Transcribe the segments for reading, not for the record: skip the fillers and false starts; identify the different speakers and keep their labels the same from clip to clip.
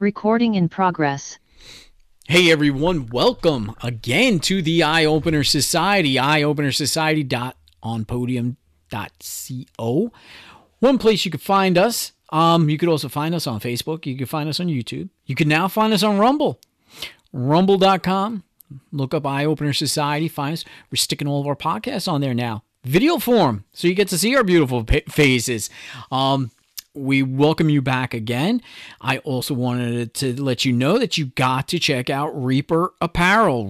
Speaker 1: Recording in progress.
Speaker 2: Hey everyone, welcome again to the Eye Opener Society, eyeopenersociety.onpodium.co. One place you could find us. You could also find us on Facebook. You could find us on YouTube. You can now find us on Rumble. Rumble.com. Look up Eye Opener Society. Find us. We're sticking all of our podcasts on there now. Video form, so you get to see our beautiful faces. We welcome you back again. I also wanted to let you know that you got to check out Reaper Apparel.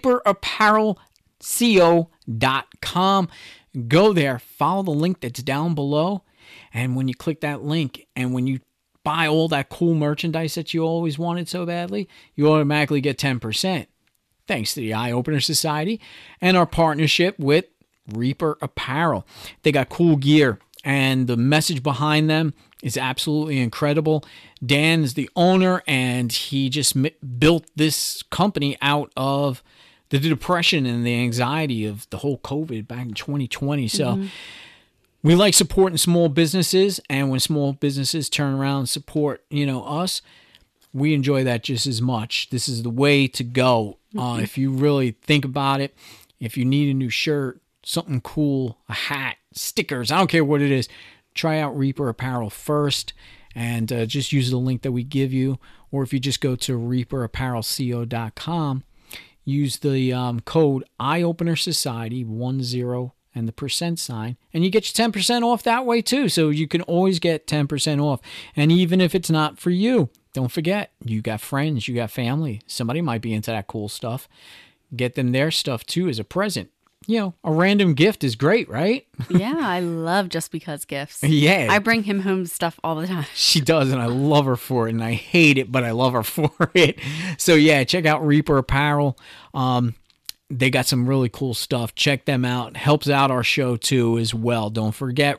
Speaker 2: ReaperApparelCO.com. Go there, follow the link that's down below, and when you click that link and when you buy all that cool merchandise that you always wanted so badly, you automatically get 10%. Thanks to the Eye Opener Society and our partnership with Reaper Apparel. They got cool gear, and the message behind them is absolutely incredible. Dan is the owner, and he just built this company out of the depression and the anxiety of the whole COVID back in 2020. So we like supporting small businesses, and when small businesses turn around and support, us, we enjoy that just as much. This is the way to go. If you really think about it, if you need a new shirt, something cool, a hat, stickers, I don't care what it is, try out Reaper Apparel first, and just use the link that we give you. Or if you just go to ReaperApparelCO.com, use the code EyeOpenerSociety10 and the %, and you get your 10% off that way too. So you can always get 10% off. And even if it's not for you, don't forget, you got friends, you got family. Somebody might be into that cool stuff. Get them their stuff too as a present. A random gift is great, right?
Speaker 3: Yeah, I love Just Because gifts.
Speaker 2: Yeah.
Speaker 3: I bring him home stuff all the time.
Speaker 2: She does, and I love her for it, and I hate it, but I love her for it. So, yeah, check out Reaper Apparel. They got some really cool stuff. Check them out. Helps out our show, too, as well. Don't forget,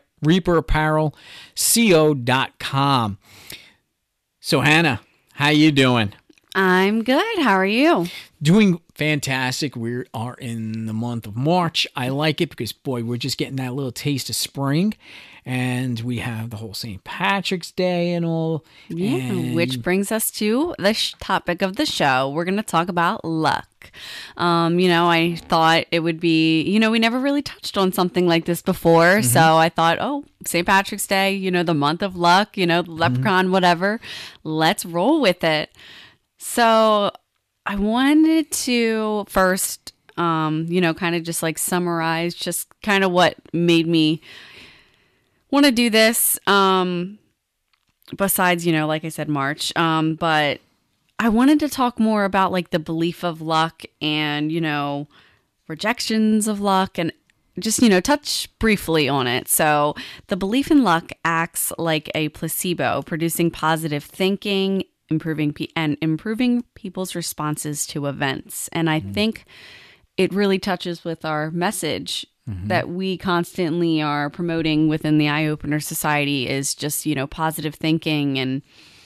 Speaker 2: ReaperApparelCO.com. So, Hannah, how you doing?
Speaker 3: I'm good. How are you?
Speaker 2: Doing fantastic. We are in the month of March. I like it because, boy, we're just getting that little taste of spring. And we have the whole St. Patrick's Day and all.
Speaker 3: Yeah, which brings us to the topic of the show. We're going to talk about luck. I thought it would be, we never really touched on something like this before. So I thought, St. Patrick's Day, the month of luck, the leprechaun, whatever. Let's roll with it. So I wanted to first, kind of just like summarize just kind of what made me want to do this. Besides, like I said, March. But I wanted to talk more about like the belief of luck and, rejections of luck and just, touch briefly on it. So the belief in luck acts like a placebo, producing positive thinking, improving people's responses to events. And I think it really touches with our message that we constantly are promoting within the Eye Opener Society is just, positive thinking and,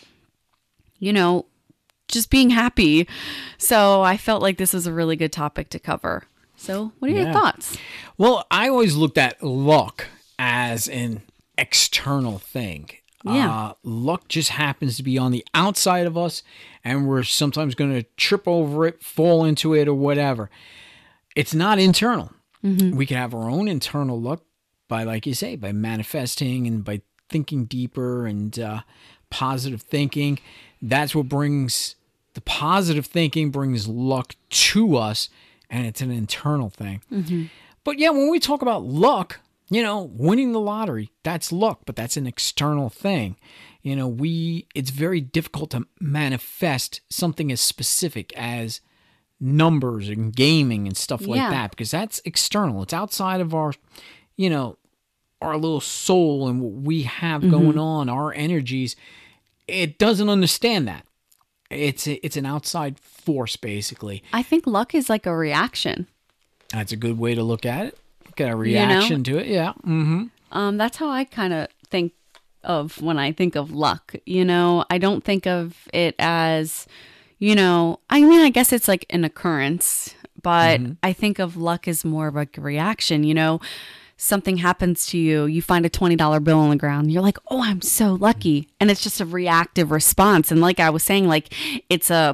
Speaker 3: just being happy. So I felt like this was a really good topic to cover. So what are your thoughts?
Speaker 2: Well, I always looked at luck as an external thing.
Speaker 3: Yeah.
Speaker 2: Luck just happens to be on the outside of us, and we're sometimes going to trip over it, fall into it, or whatever. It's not internal. We can have our own internal luck by, like you say, by manifesting and by thinking deeper and positive thinking. That's what brings the positive thinking brings luck to us, and it's an internal thing. But yeah, when we talk about luck, winning the lottery, that's luck, but that's an external thing. It's very difficult to manifest something as specific as numbers and gaming and stuff like that, because that's external. It's outside of our, our little soul and what we have going on, our energies. It doesn't understand that. It's an outside force, basically.
Speaker 3: I think luck is like a reaction.
Speaker 2: That's a good way to look at it. Get a reaction to it, yeah.
Speaker 3: That's how I kind of think of when I think of luck. I don't think of it as, I guess it's like an occurrence, but I think of luck as more of like a reaction. something happens to you, you find a $20 bill on the ground, you're like, oh, I'm so lucky. And it's just a reactive response. And like I was saying, like it's a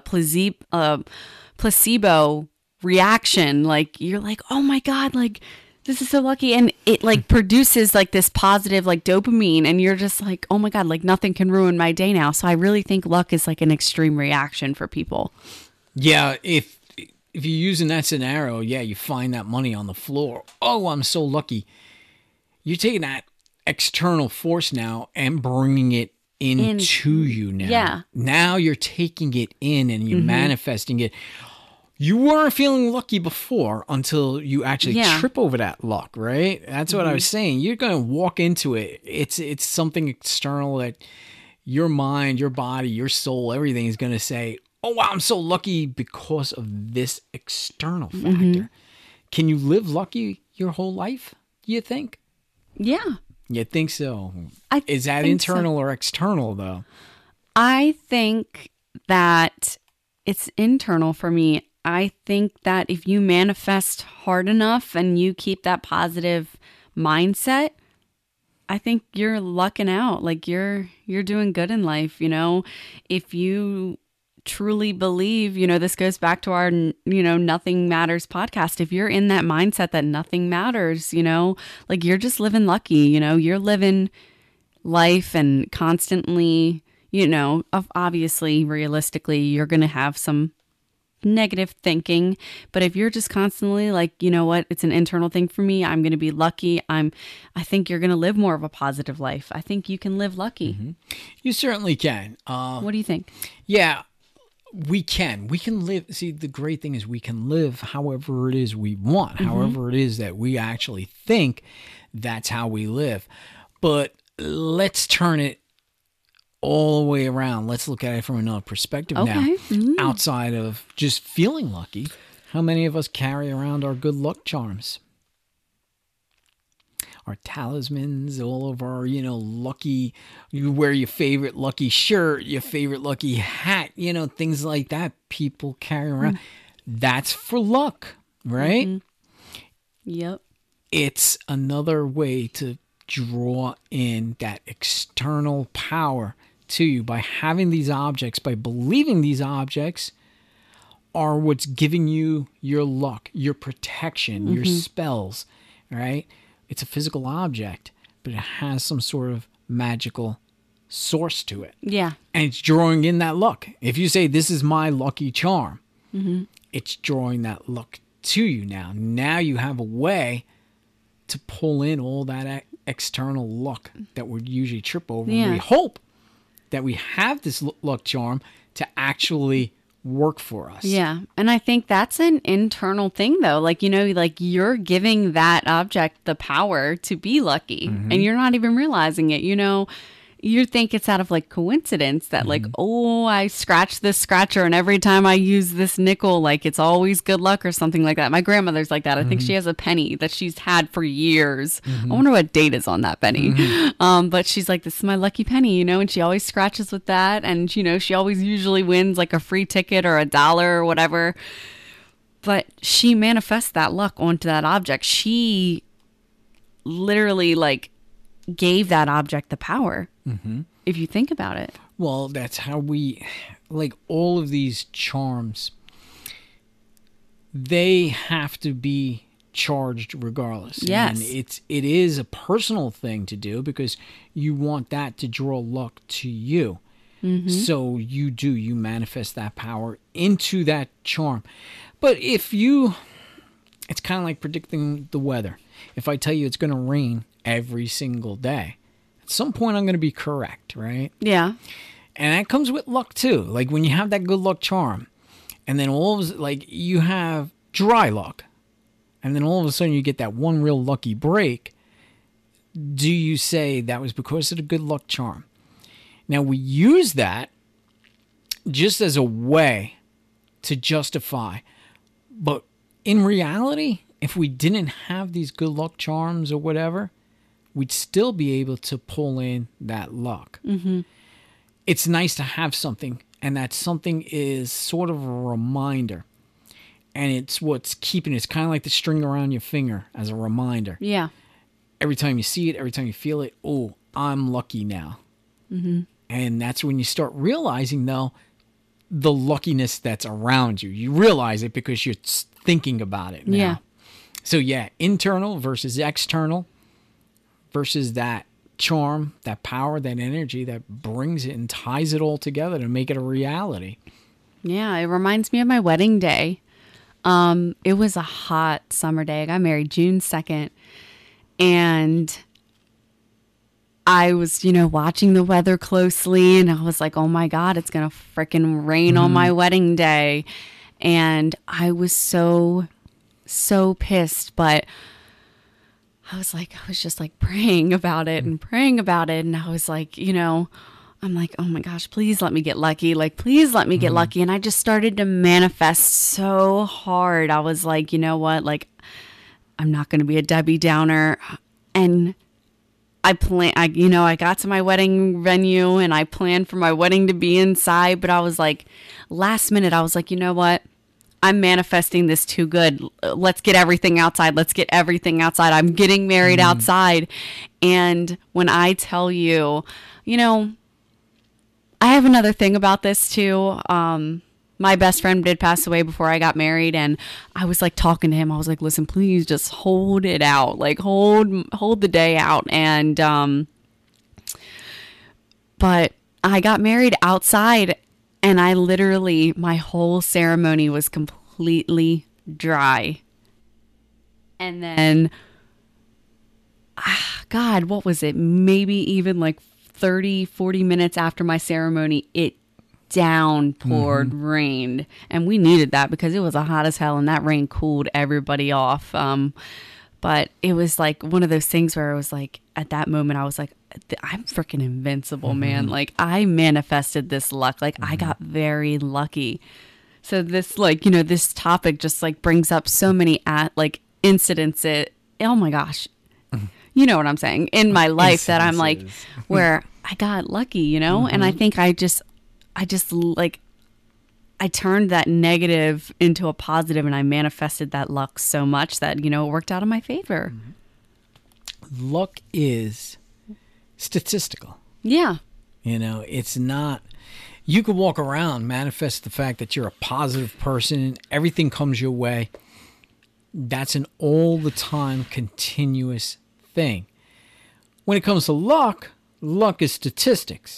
Speaker 3: placebo reaction. Like you're like, oh my God, like this is so lucky. And it like produces like this positive like dopamine. And you're just like, oh my God, like nothing can ruin my day now. So I really think luck is like an extreme reaction for people.
Speaker 2: Yeah, if you're using that scenario, yeah, you find that money on the floor. Oh, I'm so lucky. You're taking that external force now and bringing it into you now.
Speaker 3: Yeah.
Speaker 2: Now you're taking it in and you're manifesting it. You weren't feeling lucky before until you actually trip over that luck, right? That's what I was saying. You're going to walk into it. It's something external that your mind, your body, your soul, everything is going to say, oh, wow, I'm so lucky because of this external factor. Can you live lucky your whole life, you think?
Speaker 3: Yeah.
Speaker 2: You think so? Is that
Speaker 3: think
Speaker 2: internal or external, though?
Speaker 3: I think that it's internal for me. I think that if you manifest hard enough and you keep that positive mindset, I think you're lucking out. Like you're doing good in life, you know? If you truly believe, you know, this goes back to our, you know, Nothing Matters podcast. If you're in that mindset that nothing matters, you know, like you're just living lucky, you know, you're living life and constantly, you know, obviously, realistically, you're going to have some negative thinking. But if you're just constantly like, you know what, it's an internal thing for me. I'm going to be lucky. I think you're going to live more of a positive life. I think you can live lucky.
Speaker 2: You certainly can.
Speaker 3: What do you think?
Speaker 2: Yeah. We can live. See, the great thing is we can live however it is we want, however it is that we actually think that's how we live. But let's turn it all the way around. Let's look at it from another perspective now. Outside of just feeling lucky, how many of us carry around our good luck charms? Our talismans, all of our, you know, lucky, you wear your favorite lucky shirt, your favorite lucky hat, you know, things like that people carry around. That's for luck, right?
Speaker 3: Yep.
Speaker 2: It's another way to draw in that external power to you by having these objects, by believing these objects are what's giving you your luck, your protection, your spells, right? It's a physical object, but it has some sort of magical source to it.
Speaker 3: Yeah.
Speaker 2: And it's drawing in that luck. If you say, this is my lucky charm, it's drawing that luck to you now. Now you have a way to pull in all that external luck that would usually trip over.
Speaker 3: Yeah.
Speaker 2: And we hope that we have this luck charm to actually work for us.
Speaker 3: Yeah. And I think that's an internal thing though. Like, you know, like you're giving that object the power to be lucky and you're not even realizing it, you know. You think it's out of like coincidence that like, oh, I scratched this scratcher and every time I use this nickel, like it's always good luck or something like that. My grandmother's like that. I think she has a penny that she's had for years. I wonder what date is on that penny. But she's like, this is my lucky penny, you know, and she always scratches with that. And, you know, she always usually wins like a free ticket or $1 or whatever. But she manifests that luck onto that object. She literally like gave that object the power. If you think about it.
Speaker 2: Well, that's how we, like all of these charms, they have to be charged regardless.
Speaker 3: Yes.
Speaker 2: And it is a personal thing to do because you want that to draw luck to you. So you manifest that power into that charm. But if it's kind of like predicting the weather. If I tell you it's going to rain every single day, at some point I'm going to be correct, right?
Speaker 3: Yeah.
Speaker 2: And that comes with luck too. Like when you have that good luck charm and then all of like you have dry luck and then all of a sudden you get that one real lucky break, do you say that was because of the good luck charm? Now we use that just as a way to justify, but in reality, if we didn't have these good luck charms or whatever, we'd still be able to pull in that luck. It's nice to have something, and that something is sort of a reminder. And it's what's keeping it. It's kind of like the string around your finger as a reminder.
Speaker 3: Yeah.
Speaker 2: every time you see it, every time you feel it, oh, I'm lucky now. And that's when you start realizing, though, the luckiness that's around you. You realize it because you're thinking about it now.
Speaker 3: Yeah.
Speaker 2: So, yeah, internal versus external versus that charm, that power, that energy that brings it and ties it all together to make it a reality.
Speaker 3: Yeah, it reminds me of my wedding day. It was a hot summer day. I got married June 2nd. And I was, watching the weather closely, and I was like, oh my God, it's going to freaking rain on my wedding day. And I was so pissed, but I was just like praying about it. And I was like, I'm like, oh my gosh, please let me get lucky. Like, please let me get lucky. And I just started to manifest so hard. I was like, you know what? Like, I'm not going to be a Debbie Downer. And I got to my wedding venue and I planned for my wedding to be inside. But I was like, last minute, I was like, you know what? I'm manifesting this too good. Let's get everything outside. I'm getting married outside. And when I tell you, I have another thing about this too. My best friend did pass away before I got married, and I was like talking to him. I was like, listen, please just hold it out. Like hold the day out. And but I got married outside, and I literally, my whole ceremony was completely dry. And then God, what was it? Maybe even like 30, 40 minutes after my ceremony, it downpoured, rained, and we needed that because it was hot as hell, and that rain cooled everybody off. But it was like one of those things where I was like, at that moment, I was like, I'm freaking invincible, man. Like, I manifested this luck. Like, I got very lucky. So this, like, this topic just like brings up so many incidents. Oh my gosh. You know what I'm saying? In my life that I'm like, where I got lucky, and I think I just like, I turned that negative into a positive, and I manifested that luck so much that, it worked out in my favor.
Speaker 2: Luck is statistical.
Speaker 3: Yeah.
Speaker 2: It's not, you could walk around, manifest the fact that you're a positive person, everything comes your way. That's an all the time continuous thing. When it comes to luck is statistics.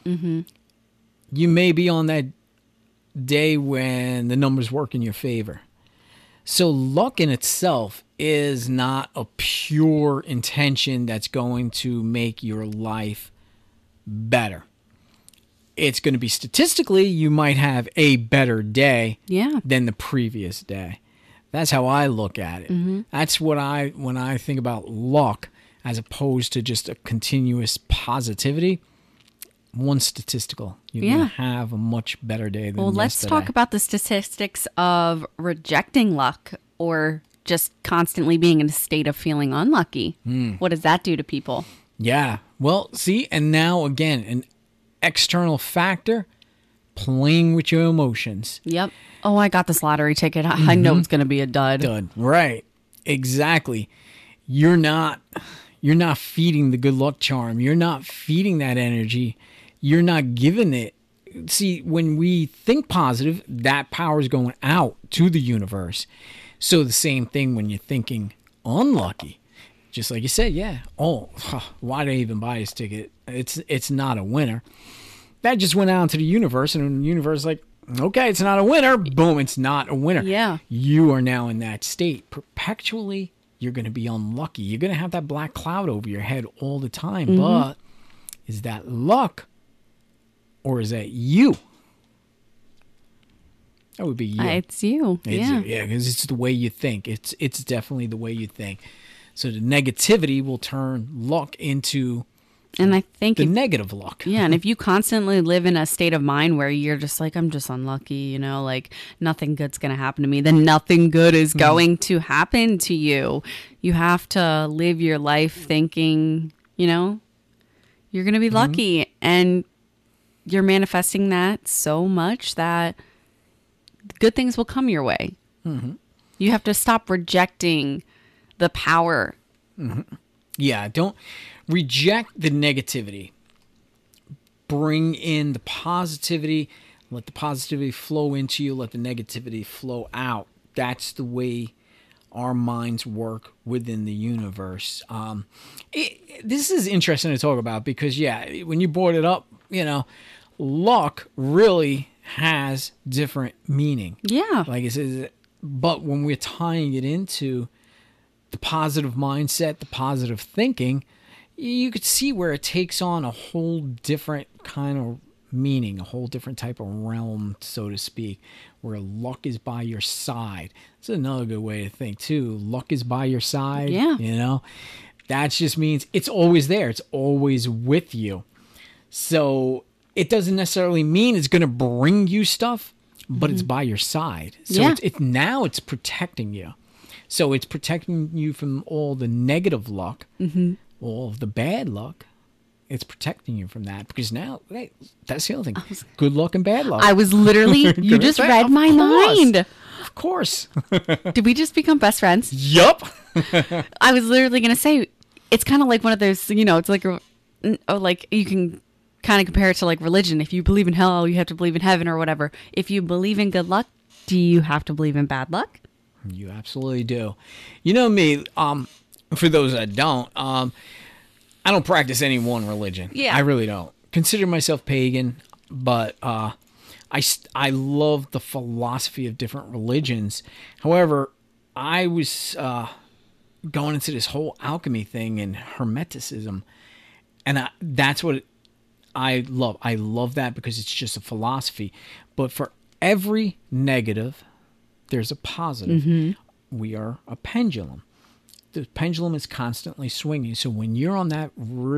Speaker 2: You may be on that day when the numbers work in your favor. So luck in itself is not a pure intention that's going to make your life better. It's going to be statistically, you might have a better day than the previous day. That's how I look at it. That's what when I think about luck, as opposed to just a continuous positivity, one statistical. You're going to have a much better day than yesterday.
Speaker 3: Let's talk about the statistics of rejecting luck or just constantly being in a state of feeling unlucky. What does that do to people?
Speaker 2: Yeah. Well, see, and now again, an external factor playing with your emotions.
Speaker 3: Yep. Oh, I got this lottery ticket. I know it's going to be a dud.
Speaker 2: Right. Exactly. You're not feeding the good luck charm. You're not feeding that energy. You're not giving it. See, when we think positive, that power is going out to the universe. So the same thing when you're thinking unlucky. Just like you said, why did I even buy this ticket? It's not a winner. That just went out into the universe, and the universe is like, okay, it's not a winner. Boom, it's not a winner.
Speaker 3: Yeah.
Speaker 2: You are now in that state. Perpetually, you're going to be unlucky. You're going to have that black cloud over your head all the time. But is that luck or is that you? That would be you.
Speaker 3: It's you.
Speaker 2: Yeah, because it's the way you think. It's definitely the way you think. So the negativity will turn luck into
Speaker 3: And I think
Speaker 2: the negative luck.
Speaker 3: Yeah, and if you constantly live in a state of mind where you're just like, I'm just unlucky, like nothing good's going to happen to me, then nothing good is going to happen to you. You have to live your life thinking, you're going to be lucky, and you're manifesting that so much that good things will come your way. You have to stop rejecting the power
Speaker 2: Yeah, don't reject the negativity. Bring in the positivity. Let the positivity flow into you. Let the negativity flow out. That's the way our minds work within the universe. This is interesting to talk about because, yeah, when you brought it up, luck really has different meaning.
Speaker 3: Yeah.
Speaker 2: Like it says, but when we're tying it into the positive mindset, the positive thinking, you could see where it takes on a whole different kind of meaning, a whole different type of realm, so to speak, where luck is by your side. That's another good way to think too. Luck is by your side.
Speaker 3: Yeah.
Speaker 2: That just means it's always there. It's always with you. So it doesn't necessarily mean it's going to bring you stuff, but it's by your side. So
Speaker 3: Yeah.
Speaker 2: it's protecting you. So it's protecting you from all the negative luck, all of the bad luck. It's protecting you from that because now, hey, that's the other thing. Good luck and bad luck.
Speaker 3: I was literally, you just read my mind.
Speaker 2: Of course.
Speaker 3: Did we just become best friends?
Speaker 2: Yup.
Speaker 3: I was literally going to say, it's kind of like one of those, it's like, like you can kind of compare it to like religion. If you believe in hell, you have to believe in heaven or whatever. If you believe in good luck, do you have to believe in bad luck?
Speaker 2: You absolutely do. You know me, for those that don't, I don't practice any one religion.
Speaker 3: Yeah.
Speaker 2: I really don't. Consider myself pagan, but I love the philosophy of different religions. However, I was going into this whole alchemy thing and hermeticism, and that's what I love. I love that because it's just a philosophy. But for every negative, there's a positive. We are a pendulum. The pendulum is constantly swinging. So when you're on that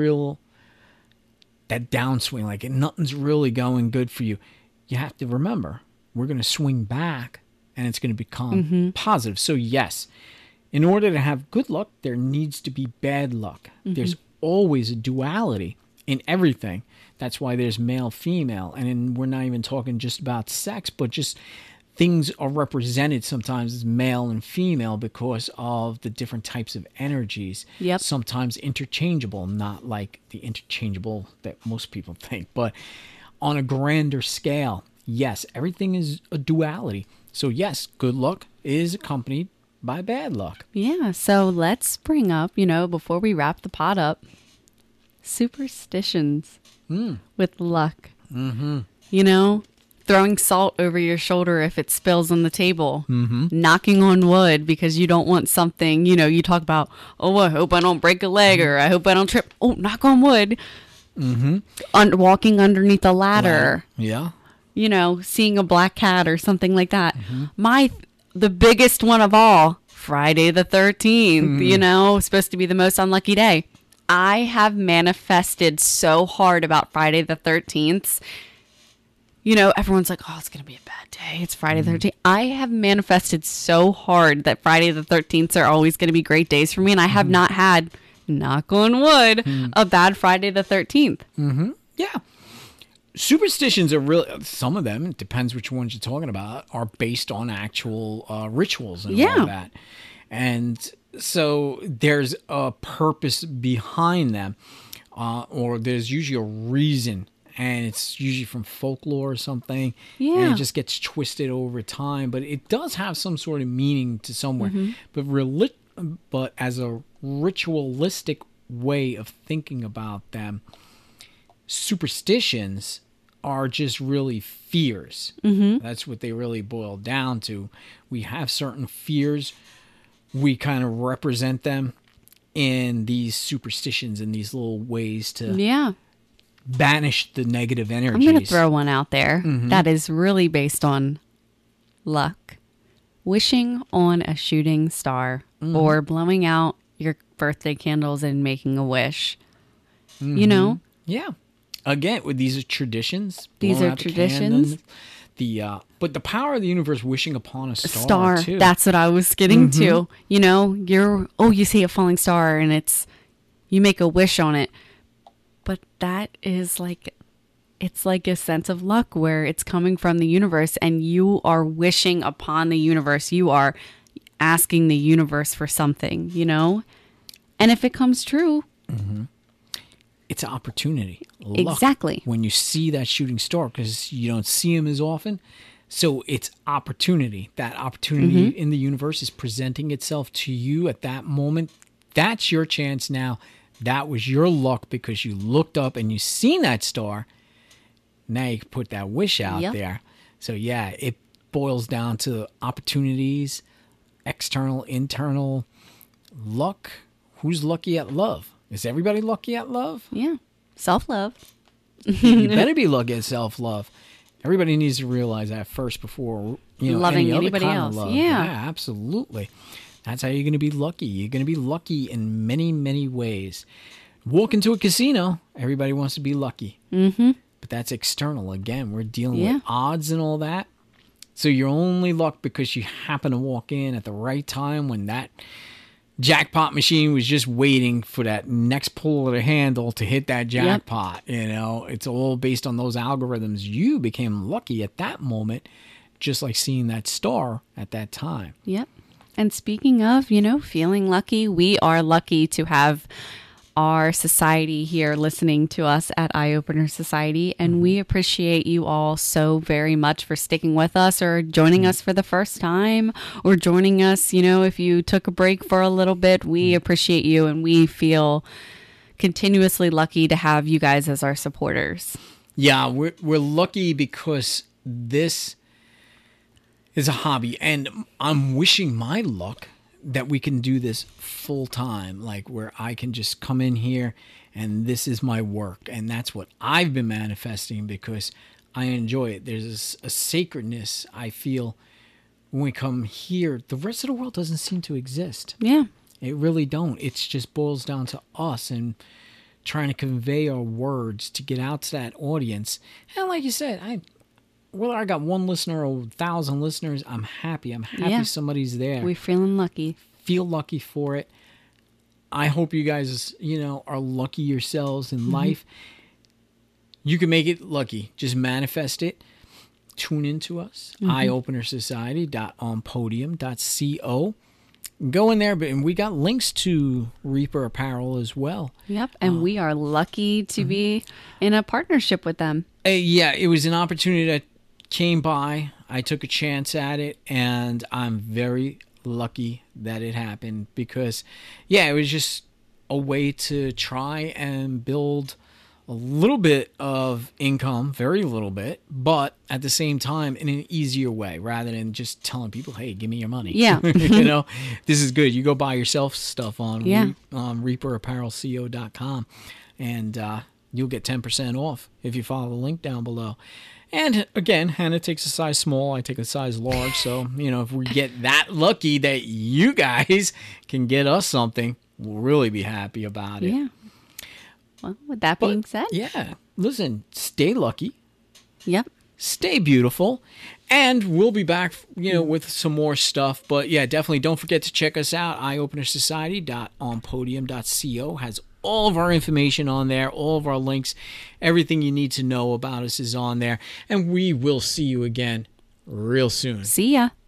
Speaker 2: downswing, like nothing's really going good for you, you have to remember, we're going to swing back and it's going to become positive. So yes, in order to have good luck, there needs to be bad luck. There's always a duality in everything. That's why there's male, female. And we're not even talking just about sex, but just things are represented sometimes as male and female because of the different types of energies.
Speaker 3: Yep.
Speaker 2: Sometimes interchangeable, not like the interchangeable that most people think, but on a grander scale. Yes, everything is a duality. So yes, good luck is accompanied by bad luck.
Speaker 3: Yeah. So let's bring up, before we wrap the pot up, superstitions with luck. Throwing salt over your shoulder if it spills on the table, knocking on wood because you don't want something, you talk about, oh, I hope I don't break a leg or I hope I don't trip. Oh, knock on wood. Walking underneath a ladder.
Speaker 2: Yeah.
Speaker 3: Seeing a black cat or something like that. The biggest one of all, Friday the 13th, supposed to be the most unlucky day. I have manifested so hard about Friday the 13th. Everyone's like, oh, it's going to be a bad day. It's Friday the 13th. I have manifested so hard that Friday the 13th are always going to be great days for me. And I have not had, knock on wood, a bad Friday the 13th.
Speaker 2: Yeah. Superstitions are really, some of them, it depends which ones you're talking about, are based on actual rituals and all that. And so there's a purpose behind them, or there's usually a reason. And it's usually from folklore or something. Yeah. And it just gets twisted over time. But it does have some sort of meaning to somewhere. But as a ritualistic way of thinking about them, superstitions are just really fears. That's what they really boil down to. We have certain fears. We kind of represent them in these superstitions and these little ways to banish the negative energies.
Speaker 3: I'm going to throw one out there that is really based on luck. Wishing on a shooting star or blowing out your birthday candles and making a wish.
Speaker 2: Yeah. Again, these are traditions.
Speaker 3: These are traditions.
Speaker 2: But the power of the universe wishing upon a star too.
Speaker 3: That's what I was getting to. You see a falling star and you make a wish on it. But that is it's like a sense of luck where it's coming from the universe and you are wishing upon the universe. You are asking the universe for something, And And if it comes true,
Speaker 2: It's an opportunity. Luck,
Speaker 3: Exactly.
Speaker 2: when you see that shooting star, because you don't see them as often. So it's opportunity. That opportunity in the universe is presenting itself to you at that moment. That's your chance now. That was your luck because you looked up and you seen that star. Now you can put that wish out
Speaker 3: Yep.
Speaker 2: there. So yeah, it boils down to opportunities, external, internal, luck. Who's lucky at love? Is everybody lucky at love?
Speaker 3: yeah, self-love.
Speaker 2: You better be lucky at self-love. Everybody needs to realize that first before
Speaker 3: Loving
Speaker 2: any other
Speaker 3: anybody
Speaker 2: kind
Speaker 3: else.
Speaker 2: of love.
Speaker 3: Yeah.
Speaker 2: Absolutely. That's how you're going to be lucky. You're going to be lucky in many, many ways. Walk into a casino, everybody wants to be lucky. Mm-hmm. But that's external. Again, we're dealing
Speaker 3: Yeah.
Speaker 2: with odds and all that. So you're only luck because you happen to walk in at the right time when that jackpot machine was just waiting for that next pull of the handle to hit that jackpot. It's all based on those algorithms. You became lucky at that moment, just like seeing that star at that time.
Speaker 3: Yep. And speaking of, feeling lucky, we are lucky to have our society here listening to us at Eye Opener Society. And we appreciate you all so very much for sticking with us or joining us for the first time or joining us, if you took a break for a little bit. We appreciate you and we feel continuously lucky to have you guys as our supporters.
Speaker 2: Yeah, we're lucky because this is a hobby, and I'm wishing my luck that we can do this full time, like where I can just come in here and this is my work. And that's what I've been manifesting because I enjoy it. There's a sacredness I feel when we come here. The rest of the world doesn't seem to exist.
Speaker 3: Yeah.
Speaker 2: It really don't. It just boils down to us and trying to convey our words to get out to that audience. And like you said, whether I got one listener or 1,000 listeners, I'm happy. I'm happy
Speaker 3: Yeah.
Speaker 2: somebody's there.
Speaker 3: We're feeling lucky.
Speaker 2: Feel lucky for it. I hope you guys, are lucky yourselves in life. You can make it lucky. Just manifest it. Tune into us. eyeopenersociety.onpodium.co. Go in there, and we got links to Reaper Apparel as well.
Speaker 3: Yep. And we are lucky to be in a partnership with them.
Speaker 2: Yeah, it was an opportunity that came by. I took a chance at it, and I'm very lucky that it happened because, yeah, it was just a way to try and build a little bit of income, very little bit, but at the same time in an easier way rather than just telling people, hey, give me your money.
Speaker 3: Yeah.
Speaker 2: This is good. You go buy yourself stuff on
Speaker 3: Yeah.
Speaker 2: ReaperApparelCO.com and you'll get 10% off if you follow the link down below. And again, Hannah takes a size small. I take a size large. So, if we get that lucky that you guys can get us something, we'll really be happy about it.
Speaker 3: Yeah. Well, with that being said.
Speaker 2: Yeah. Listen, stay lucky.
Speaker 3: Yep.
Speaker 2: Stay beautiful. And we'll be back, with some more stuff. But yeah, definitely don't forget to check us out. eyeopenersociety.onpodium.co has all of our information on there, all of our links, everything you need to know about us is on there. And we will see you again real soon.
Speaker 3: See ya.